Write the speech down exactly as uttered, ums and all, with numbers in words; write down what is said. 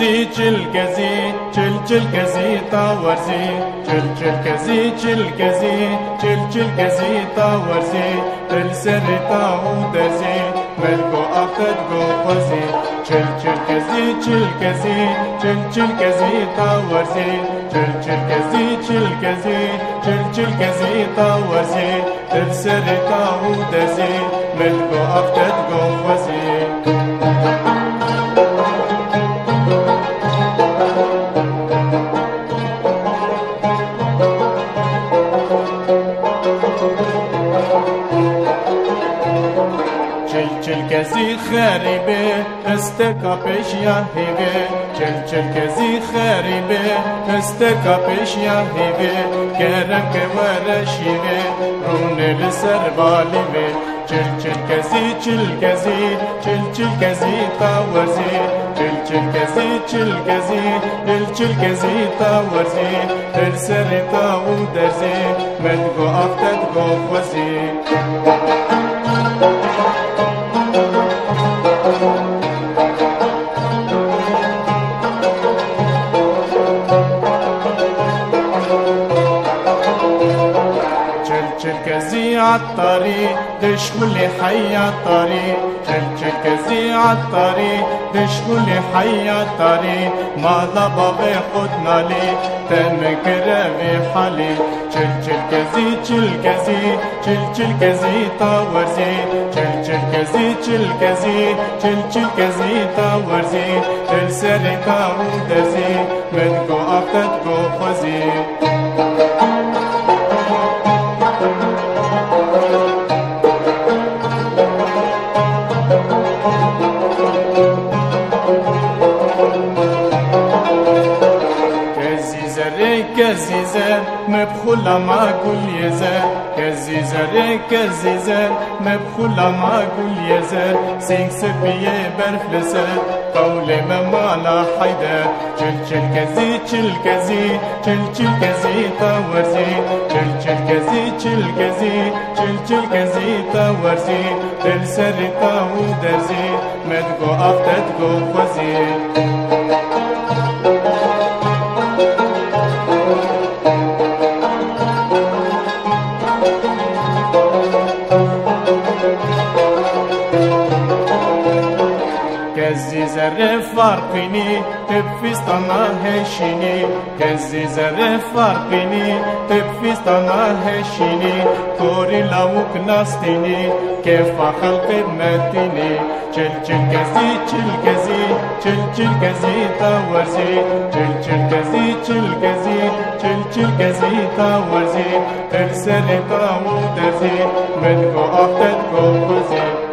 كزي چل كزي چل چل كزي طاورزي چل چل كزي چل كزي چل چل كزي طاورزي تل سرتا ودزي ملكو افتد گو خوزي چل چل كزي چل كزي چل چل كزي طاورزي چل چل كزي چل كزي چل چل كزي طاورزي تل سرتا ودزي ملكو افتد گو خوزي چل چل کزی خریبه استکا پیش یا هیوه چل چل کزی خریبه استکا پیش یا هیوه کرم که ورشیوه رونه لسر بالیوه چل چل کزی چل کزی چل چل کزی طاورزی چل چل کزی چل کزی چل چل کزی طاورزی تل سر طاو درزی من گو افتد گو خوزی چل كزي عالطري دشكل حي عالطري چل چل كزي عالطري دشكل حي عالطري ما ضبابي خدنا لي تنكره في حالي چل چل كزي چل كزي چل چل كزي طاورزي چل چل كزي چل كزي چل چل كزي طاورزي چل سري طاو درزي من گو افتد گو خوزي كزي زر مبخولا ما كل يزر كزي زر كزي زر مبخولا ما كل يزر سينك سبيه برفلسر قولي ممالا حيدر چل چل كزي چل كزي چل چل كزي طاورزي چل چل كزي چل كزي چل چل كزي طاورزي تل سر طاو درزي مدگو افتد گو خوزي كزي زر فارقيني تبفستانا هشيني كزي زر فارقيني تبفستانا هشيني كوري لاوك ناستيني كيف خلق متيني چل چل كزي چل كزي چل چل كزي طاورزي چل چل كزي چل كزي چل چل كزي طاورزي تل سر طاو درزي من گو افتد گو خوزي